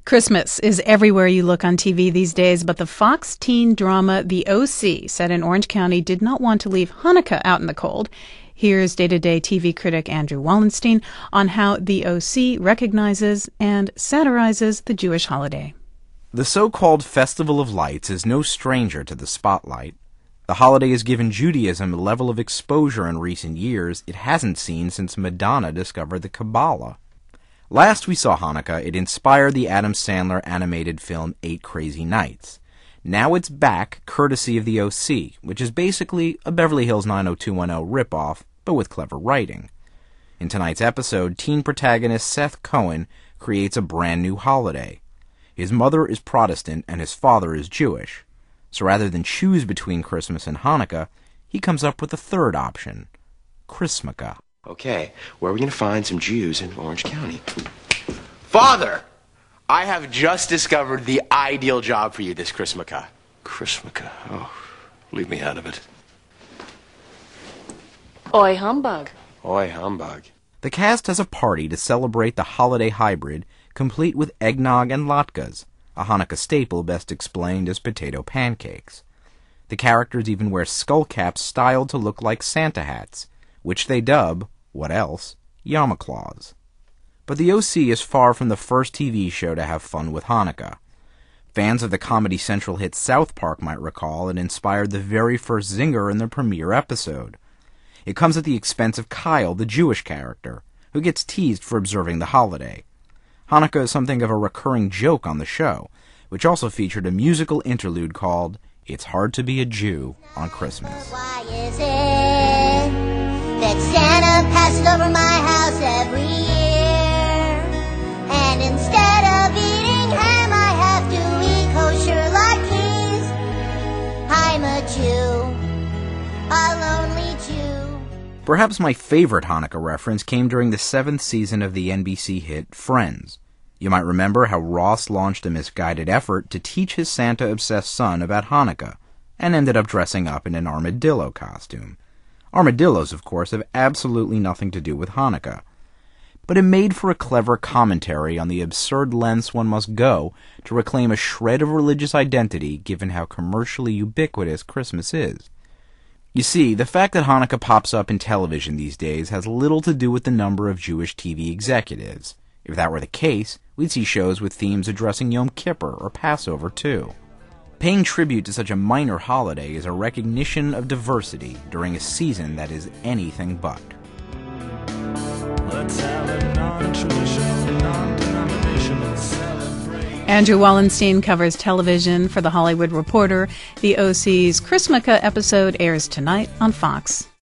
Christmas is everywhere you look on TV these days, but the Fox teen drama The O.C., set in Orange County, did not want to leave Hanukkah out in the cold. Here's day-to-day TV critic Andrew Wallenstein on how The O.C. recognizes and satirizes the Jewish holiday. The so-called Festival of Lights is no stranger to the spotlight. The holiday has given Judaism a level of exposure in recent years it hasn't seen since Madonna discovered the Kabbalah. Last we saw Hanukkah, it inspired the Adam Sandler animated film 8 Crazy Nights. Now it's back, courtesy of The O.C., which is basically a Beverly Hills 90210 ripoff, but with clever writing. In tonight's episode, teen protagonist Seth Cohen creates a brand new holiday. His mother is Protestant and his father is Jewish. So rather than choose between Christmas and Hanukkah, he comes up with a third option, Chrismukkah. Okay, where are we going to find some Jews in Orange County? Father! I have just discovered the ideal job for you this Chrismukkah. Chrismukkah? Oh, leave me out of it. Oi humbug. Oi humbug. The cast has a party to celebrate the holiday hybrid, complete with eggnog and latkes, a Hanukkah staple best explained as potato pancakes. The characters even wear skull caps styled to look like Santa hats, which they dub, what else, Yarmulke claws. But The O.C. is far from the first TV show to have fun with Hanukkah. Fans of the Comedy Central hit South Park might recall it inspired the very first zinger in the premiere episode. It comes at the expense of Kyle, the Jewish character, who gets teased for observing the holiday. Hanukkah is something of a recurring joke on the show, which also featured a musical interlude called It's Hard to Be a Jew on Christmas. Why is it that Santa passes over my house every year? And instead of eating ham, I have to eat kosher latkes. I'm a Jew, a lonely Jew. Perhaps my favorite Hanukkah reference came during the 7th season of the NBC hit Friends. You might remember how Ross launched a misguided effort to teach his Santa-obsessed son about Hanukkah, and ended up dressing up in an armadillo costume. Armadillos, of course, have absolutely nothing to do with Hanukkah. But it made for a clever commentary on the absurd lengths one must go to reclaim a shred of religious identity given how commercially ubiquitous Christmas is. You see, the fact that Hanukkah pops up in television these days has little to do with the number of Jewish TV executives. If that were the case, we'd see shows with themes addressing Yom Kippur or Passover, too. Paying tribute to such a minor holiday is a recognition of diversity during a season that is anything but. Let's have a non-traditional, non-denominational celebration. Andrew Wallenstein covers television for The Hollywood Reporter. The O.C.'s Chrismukkah episode airs tonight on Fox.